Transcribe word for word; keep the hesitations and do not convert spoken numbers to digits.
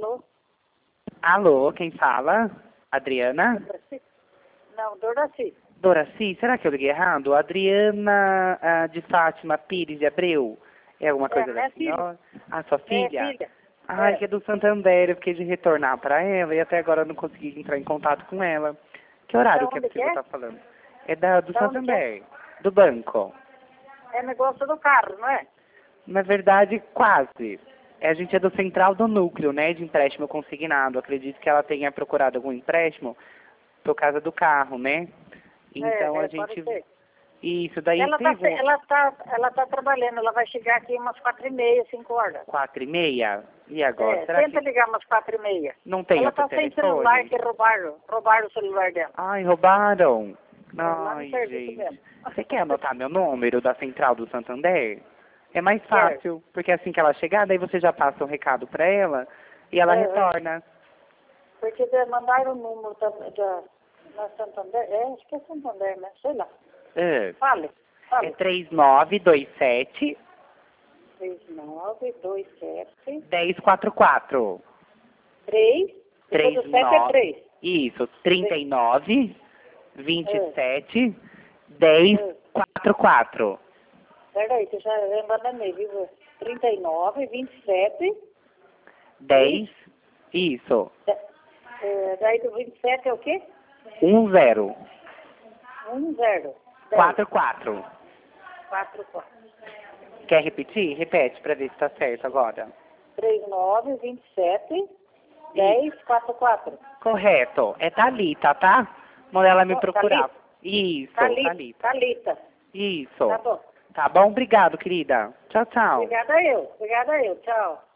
Alô? Alô, quem fala? Adriana? Doraci? Não, Doraci. Doraci, será que eu liguei errado? Adriana ah, de Fátima Pires de Abreu? É alguma coisa É, da minha filha. senhora? Ah, sua É, filha? filha. Ai, É. que é do Santander, eu fiquei de retornar para ela e até agora eu não consegui entrar em contato com ela. Que horário Da que é onde que possível é? estar falando? É da, do Da onde que é? Santander, do banco. É negócio do carro, não é? Na verdade, quase. É, A gente é do Central do Núcleo, né, de empréstimo consignado. Acredito que ela tenha procurado algum empréstimo por causa do carro, né? Então É, a é, pode gente... ser. Isso, daí Ela tá, teve um... ela tá, ela tá trabalhando, ela vai chegar aqui umas quatro e meia, cinco horas. Quatro e meia? E agora? É, Será tenta que ligar umas quatro e meia. não tem Ela outro tá sem celular, telefone? que roubaram, roubaram o celular dela. Ai, roubaram. É, lá no Ai, serviço gente. mesmo. Você quer anotar meu número da Central do Santander? É mais Quero. fácil, porque assim que ela chegar, daí você já passa o recado pra ela e ela É, é. retorna. Porque de- mandaram o número da, da na Santander, é, acho que é Santander, né? Sei lá. É, Fale, é fale. três nove dois sete, três nove dois sete dez quatro quatro. três depois três do sete é nove três. Isso, trinta e nove, vinte e É, sete, dez é. quatro quatro. Peraí, você já enganei, viu? trinta e nove, vinte e sete, dez, isso, é, daí do vinte e sete é o quê? um zero, um zero. quatro quatro. quatro quatro. Quer repetir? Repete para ver se tá certo agora. trinta e nove, vinte e sete, dez, quarenta e quatro. Correto. É Thalita, tá? Manda ela me Oh, procurar. Thalita. Isso, Thalita. Thalita. Thalita. Isso. Tá bom. Tá bom? Obrigado, querida. Tchau, tchau. Obrigada eu. Obrigada eu. Tchau.